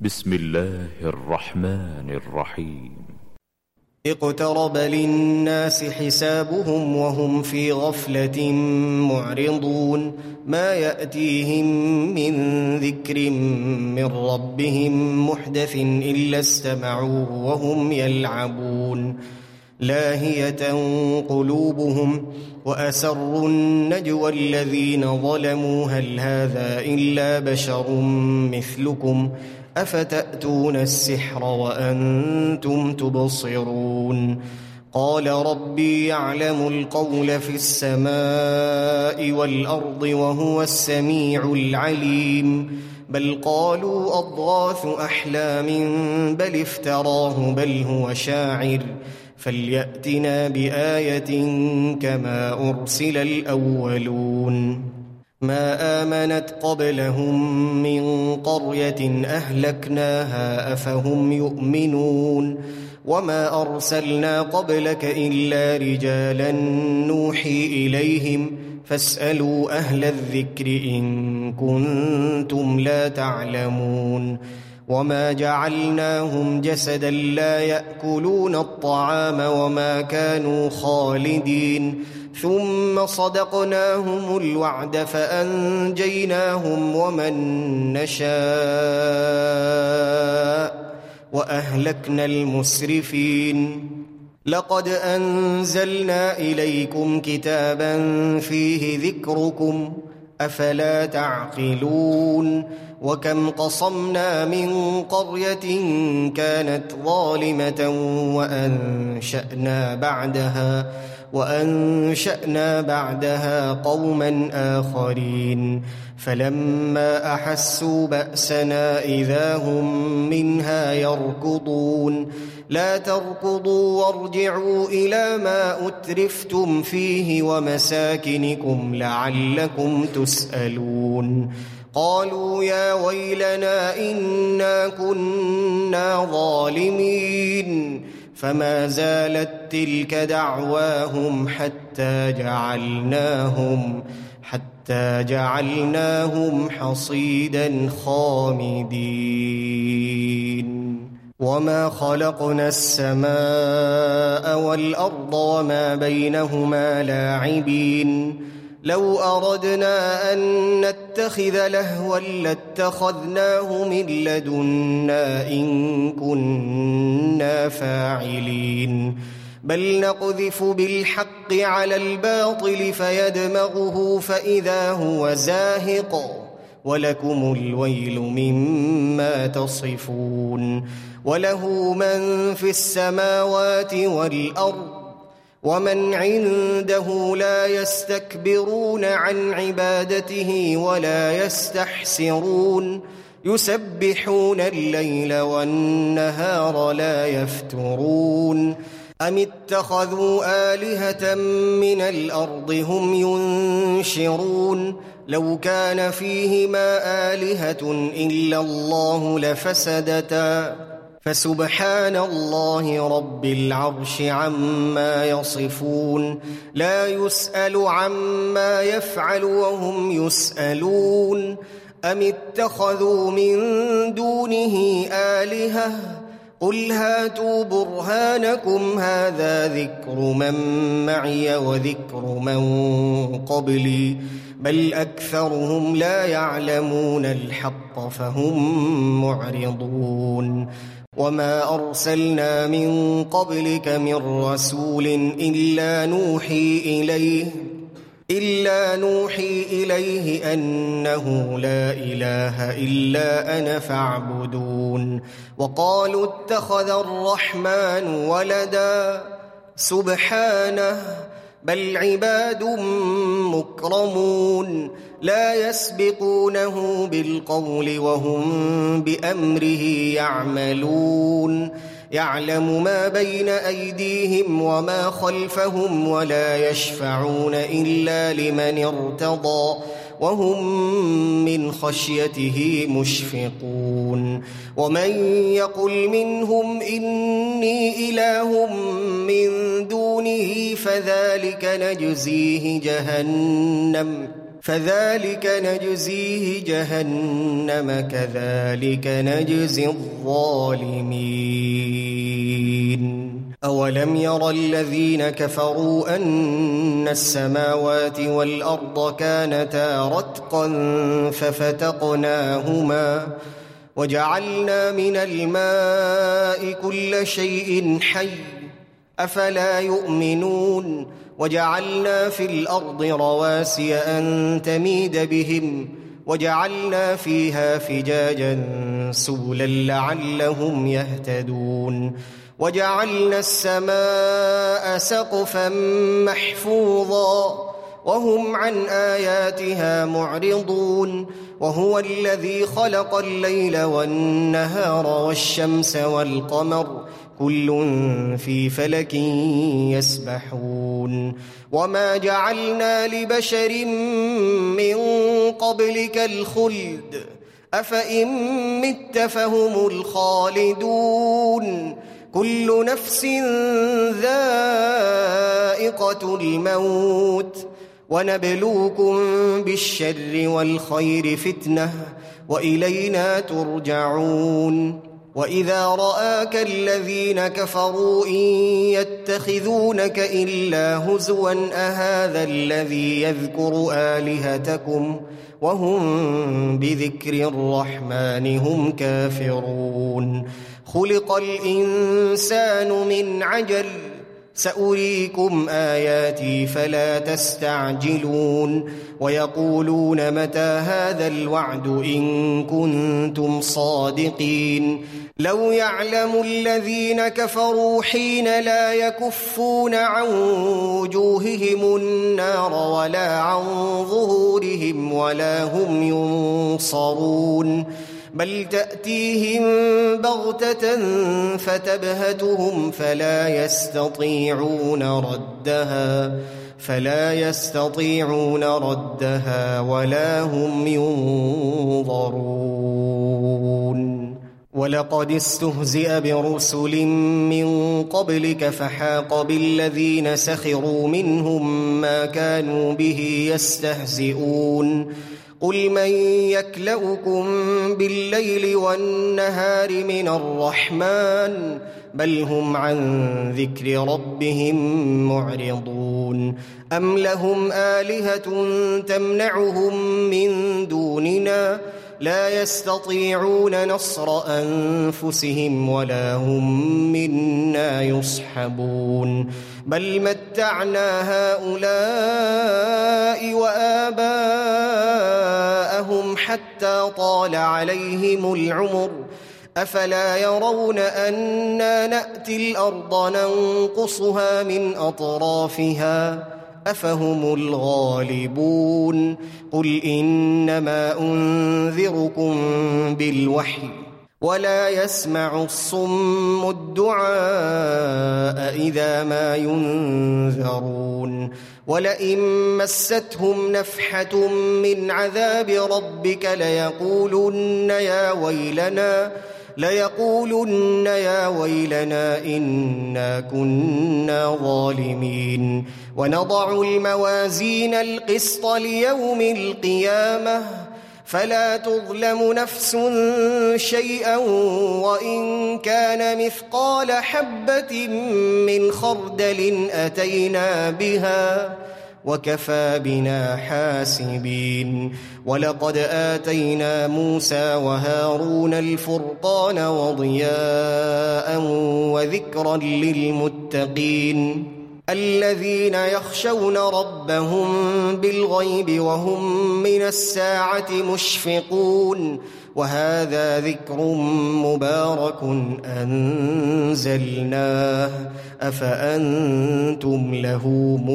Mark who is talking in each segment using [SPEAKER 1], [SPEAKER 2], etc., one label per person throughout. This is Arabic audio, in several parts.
[SPEAKER 1] بسم الله الرحمن الرحيم.
[SPEAKER 2] اقترب للناس حسابهم وهم في غفلة معرضون ما يأتيهم من ذكر من ربهم محدث إلا استمعوه وهم يلعبون لاهية قلوبهم وأسروا النجوى الذين ظلموا هل هذا إلا بشر مثلكم أفتأتون السحر وأنتم تبصرون قال ربي يعلم القول في السماء والأرض وهو السميع العليم بل قالوا أضغاث أحلام بل افتراه بل هو شاعر فليأتنا بآية كما أرسل الأولون ما آمنت قبلهم من قرية أهلكناها أفهم يؤمنون وما أرسلنا قبلك إلا رجالا نوحي إليهم فاسألوا أهل الذكر إن كنتم لا تعلمون وما جعلناهم جسدا لا يأكلون الطعام وما كانوا خالدين ثم صدقناهم الوعد فأنجيناهم ومن نشاء وأهلكنا المسرفين لقد أنزلنا إليكم كتابا فيه ذكركم أفلا تعقلون وكم قصمنا من قرية كانت ظالمة وأنشأنا بعدها قوما آخرين فلما أحسوا بأسنا إذا هم منها يركضون لا تركضوا وارجعوا إلى ما أترفتم فيه ومساكنكم لعلكم تسألون قالوا يا ويلنا إنا كنا ظالمين فما زالت تلك دعواهم حتى جعلناهم حصيدا خامدين وما خلقنا السماء والأرض وما بينهما لاعبين لو أردنا أن نتخذ لهوا لاتخذناه من لدنا إن كنا فاعلين بل نقذف بالحق على الباطل فيدمغه فإذا هو زاهق ولكم الويل مما تصفون وله من في السماوات والأرض ومن عنده لا يستكبرون عن عبادته ولا يستحسرون يسبحون الليل والنهار لا يفترون أم اتخذوا آلهة من الأرض هم ينشرون لو كان فيهما آلهة إلا الله لفسدتا فسبحان الله رب العرش عما يصفون لا يسأل عما يفعل وهم يسألون أم اتخذوا من دونه آلهة قل هاتوا برهانكم هذا ذكر من معي وذكر من قبلي بل أكثرهم لا يعلمون الحق فهم معرضون وما أرسلنا من قبلك من رسول إلا نوحي إليه أنه لا إله إلا أنا فاعبدون وقالوا اتخذ الرحمن ولدا سبحانه بل عباد مكرمون لا يسبقونه بالقول وهم بأمره يعملون يعلم ما بين أيديهم وما خلفهم ولا يشفعون إلا لمن ارتضى وهم من خشيته مشفقون ومن يقل منهم إني إله من دونه فذلك نجزيه جهنم فذلك نجزيه جهنم كذلك نجزي الظالمين. أولم ير الذين كفروا أن السماوات والأرض كانتا رتقا ففتقناهما وجعلنا من الماء كل شيء حي أفلا يؤمنون وجعلنا في الأرض رواسي أن تميد بهم وجعلنا فيها فجاجا سبلا لعلهم يهتدون وجعلنا السماء سقفا محفوظا وهم عن آياتها معرضون وهو الذي خلق الليل والنهار والشمس والقمر كل في فلك يسبحون وما جعلنا لبشر من قبلك الخلد أفإن مت فهم الخالدون كل نفس ذائقة الموت ونبلوكم بالشر والخير فتنة وإلينا ترجعون وإذا رآك الذين كفروا إن يتخذونك إلا هزوا أهذا الذي يذكر آلهتكم وهم بذكر الرحمن هم كافرون خلق الإنسان من عجل سأريكم آياتي فلا تستعجلون ويقولون متى هذا الوعد إن كنتم صادقين لو يعلم الذين كفروا حين لا يكفون عن وجوههم النار ولا عن ظهورهم ولا هم ينصرون بل تأتيهم بغتة فتبهتهم فلا يستطيعون ردها ولا هم ينظرون ولقد استهزئ برسل من قبلك فحاق بالذين سخروا منهم ما كانوا به يستهزئون قل من يكلؤكم بالليل والنهار من الرحمن بل هم عن ذكر ربهم معرضون أم لهم آلهة تمنعهم من دوننا لا يستطيعون نصر أنفسهم ولا هم منا يصحبون بل متعنا هؤلاء وآباءهم حتى طال عليهم العمر أفلا يرون أنا نأتي الأرض ننقصها من أطرافها أفهم الغالبون قل إنما أنذركم بالوحي ولا يسمع الصم الدعاء إذا ما ينذرون ولئن مستهم نفحة من عذاب ربك ليقولن يا ويلنا إنا كنا ظالمين ونضع الموازين القسط ليوم القيامة فلا تظلم نفس شيئا وإن كان مثقال حبة من خردل أتينا بها وكفى بنا حاسبين ولقد آتينا موسى وهارون الفرقان وضياء وذكرا للمتقين الذين يخشون ربهم بالغيب وهم من الساعة مشفقون وهذا ذكر مبارك أنزلناه أفأنتم له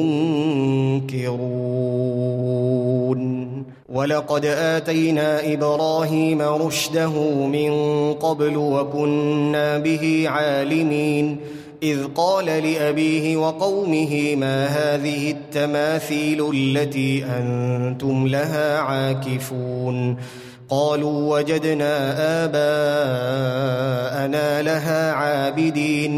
[SPEAKER 2] منكرون ولقد آتينا إبراهيم رشده من قبل وكنا به عالمين إذ قال لأبيه وقومه ما هذه التماثيل التي أنتم لها عاكفون قالوا وجدنا آباءنا لها عابدين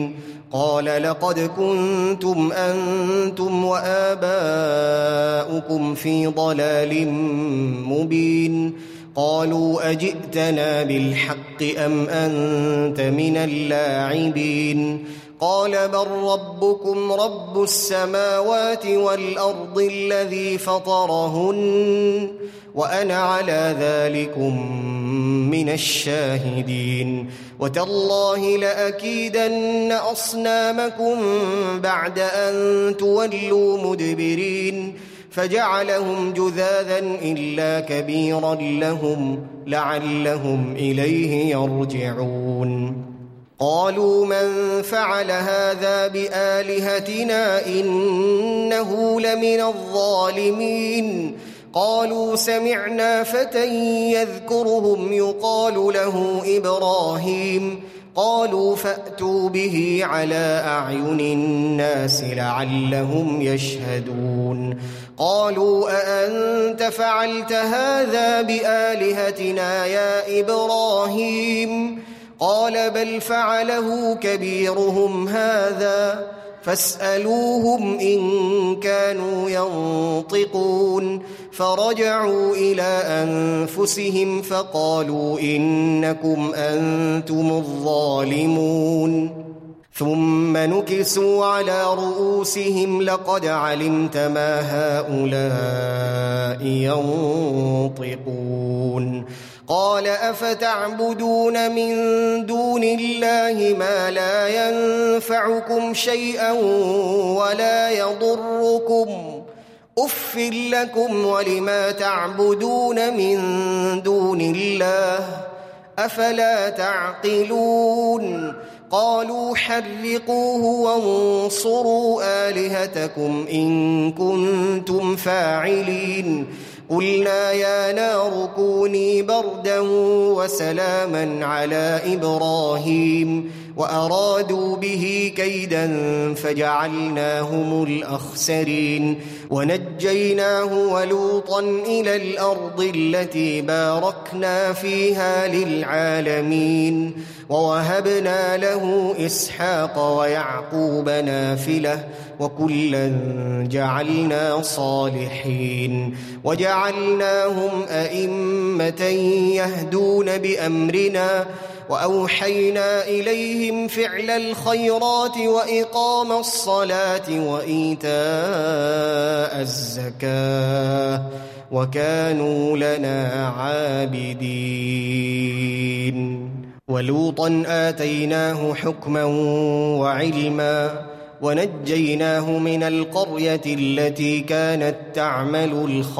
[SPEAKER 2] قال لقد كنتم أنتم وآباؤكم في ضلال مبين قالوا أجئتنا بالحق أم أنت من اللاعبين قال بل ربكم رب السماوات والأرض الذي فطرهن وأنا على ذلكم من الشاهدين وتالله لأكيدن أصنامكم بعد أن تولوا مدبرين فجعلهم جذاذا إلا كبيرا لهم لعلهم إليه يرجعون قالوا من فعل هذا بآلهتنا إنه لمن الظالمين قالوا سمعنا فتى يذكرهم يقال له إبراهيم قالوا فأتوا به على أعين الناس لعلهم يشهدون قالوا أأنت فعلت هذا بآلهتنا يا إبراهيم قال بل فعله كبيرهم هذا فاسألوهم إن كانوا ينطقون فرجعوا إلى أنفسهم فقالوا إنكم أنتم الظالمون ثم نكسوا على رؤوسهم لقد علمت ما هؤلاء ينطقون قال أفتعبدون من دون الله ما لا ينفعكم شيئا ولا يضركم أف لكم ولما تعبدون من دون الله أفلا تعقلون قالوا حرقوه وانصروا آلهتكم إن كنتم فاعلين قلنا يا نار كوني بردا وسلاما على إبراهيم وأرادوا به كيدا فجعلناهم الأخسرين ونجيناه ولوطا إلى الأرض التي باركنا فيها للعالمين ووهبنا له إسحاق ويعقوب نافلة وكلا جعلنا صالحين وجعلناهم أئمة يهدون بأمرنا وأوحينا إليهم فعل الخيرات وإقام الصلاة وإيتاء الزكاة وكانوا لنا عابدين ولوطا آتيناه حكما وعلما ونجيناه من القرية التي كانت تعمل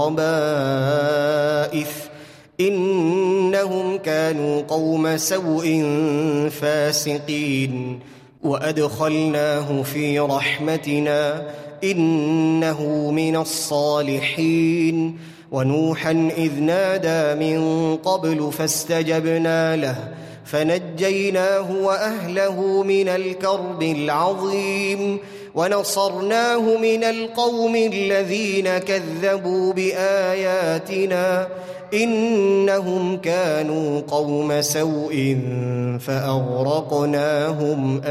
[SPEAKER 2] الخبائث إنهم كانوا قوم سوء فاسقين وأدخلناه في رحمتنا إنه من الصالحين ونوحا إذ نادى من قبل فاستجبنا له فنجيناه وأهله من الكرب العظيم ونصرناه من القوم الذين كذبوا بآياتنا إنهم كانوا قوم سوء فأغرقناهم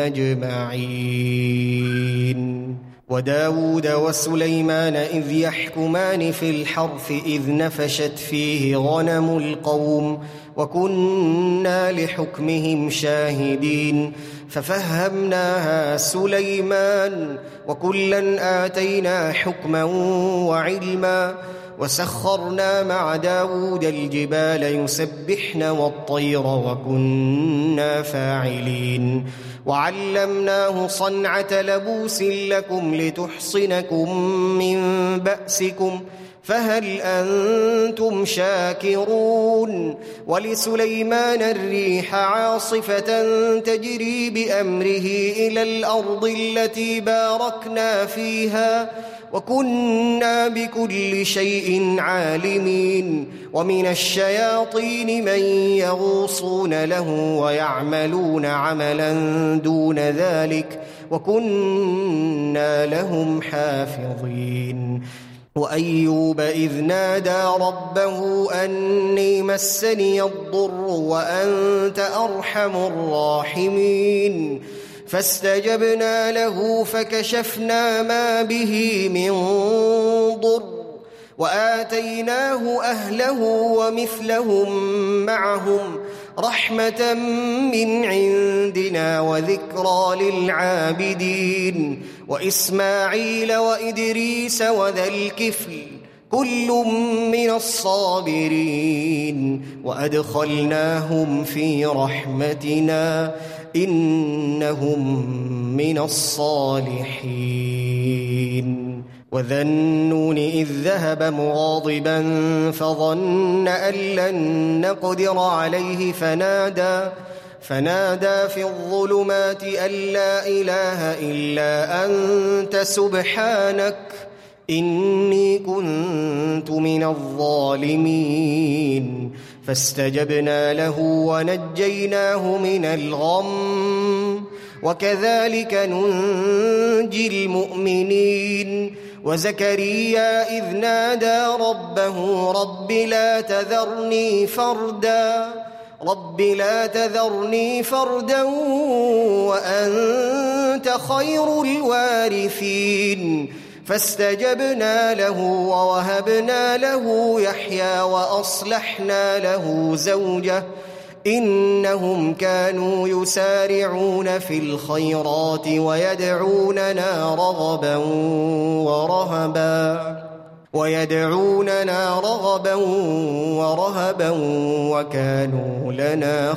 [SPEAKER 2] أجمعين وداود وسليمان إذ يحكمان في الحرث إذ نفشت فيه غنم القوم وكنا لحكمهم شاهدين ففهمناها سليمان وكلا آتينا حكما وعلما وسخرنا مع داود الجبال يسبحن والطير وكنا فاعلين وعلمناه صنعة لبوس لكم لتحصنكم من بأسكم فهل أنتم شاكرون ولسليمان الريح عاصفة تجري بأمره إلى الأرض التي باركنا فيها وكنا بكل شيء عالمين ومن الشياطين من يغوصون له ويعملون عملا دون ذلك وكنا لهم حافظين وأيوب إذ نادى ربه أني مسني الضر وأنت أرحم الراحمين فاستجبنا له فكشفنا ما به من ضر وآتيناه أهله ومثلهم معهم رحمة من عندنا وذكرى للعابدين وإسماعيل وإدريس وذا الكفل كل من الصابرين وأدخلناهم في رحمتنا إنهم من الصالحين. وذا النون إذ ذهب مغاضبا فظن أن لن نقدر عليه فنادى في الظلمات أن لا إله إلا أنت سبحانك إني كنت من الظالمين. فاستجبنا له ونجيناه من الغم وكذلك ننجي المؤمنين. وزكريا إذ نادى ربه رب لا تذرني فردا وأنت خير الوارثين. فاستجبنا له ووهبنا له يحيى وأصلحنا له زوجه إنهم كانوا يسارعون في الخيرات ويدعوننا رغبا ورهبا وكانوا لنا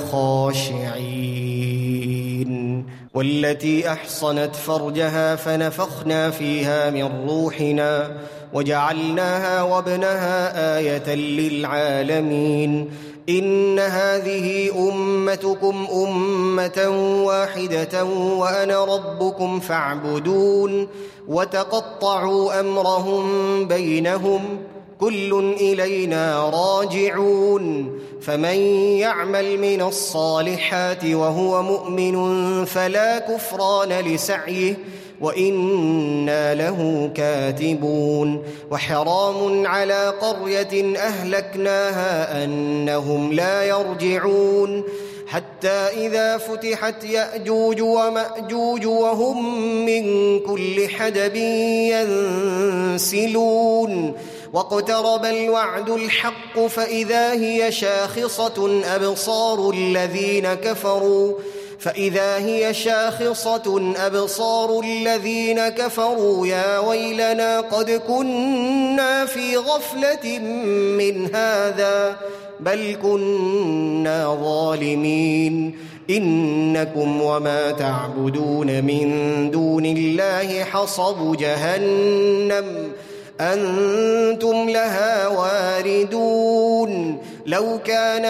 [SPEAKER 2] خاشعين. والتي أحصنت فرجها فنفخنا فيها من روحنا وجعلناها وابنها آية للعالمين. إن هذه أمتكم أمة واحدة وأنا ربكم فاعبدون. وتقطعوا أمرهم بينهم كل إلينا راجعون. فمن يعمل من الصالحات وهو مؤمن فلا كفران لسعيه وإنا له كاتبون. وحرام على قرية أهلكناها أنهم لا يرجعون حتى إذا فتحت يأجوج ومأجوج وهم من كل حدب ينسلون. واقترب الوعد الحق فإذا هي شاخصة أبصار الذين كفروا يا ويلنا قد كنا في غفلة من هذا بل كنا ظالمين. إنكم وما تعبدون من دون الله حصب جهنم أنتم لها واردون. لو كان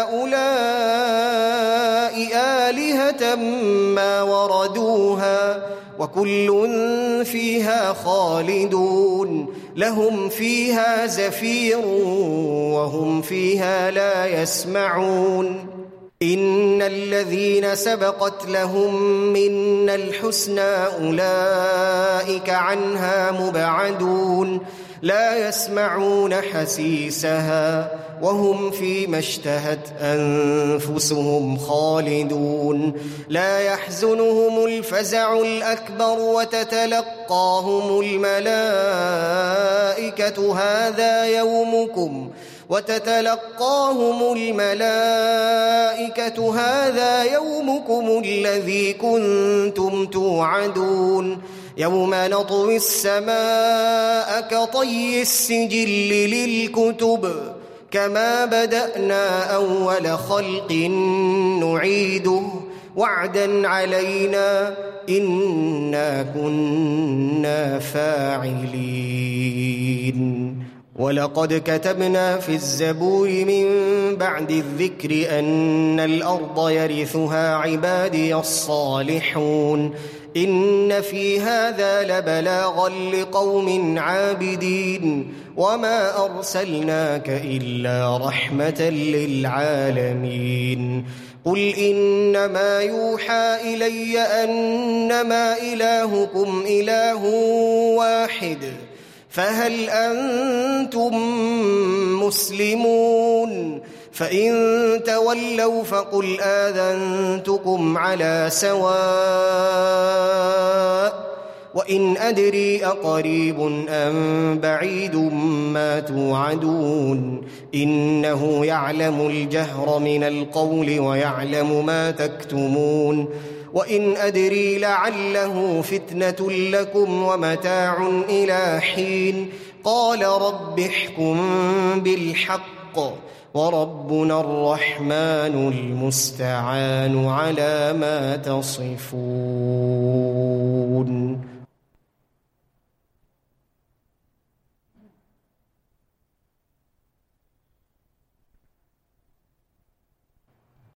[SPEAKER 2] هؤلاء آلهة ما وردوها وكل فيها خالدون. لهم فيها زفير وهم فيها لا يسمعون. إن الذين سبقت لهم منا الحسنى أولئك عنها مبعدون لا يسمعون حسيسها وهم فيما اشتهت أنفسهم خالدون. لا يحزنهم الفزع الأكبر وتتلقاهم الملائكة هذا يومكم الذي كنتم توعدون. يوم نطوي السماء كطي السجل للكتب كما بدأنا أول خلق نعيده وعدا علينا إنا كنا فاعلين. ولقد كتبنا في الزبور من بعد الذكر أن الأرض يرثها عبادي الصالحون. إن في هذا لبلاغا لقوم عابدين وما أرسلناك إلا رحمة للعالمين. قل إنما يوحى إلي أنما إلهكم إله واحد فهل أنتم مسلمون؟ فإن تولوا فقل آذنتكم على سواء وإن أدري أقريب أم بعيد ما توعدون إنه يعلم الجهر من القول ويعلم ما تكتمون وإن أدري لعله فتنة لكم ومتاع إلى حين قال رب احكم بالحق وربنا الرحمن المستعان على ما تصفون.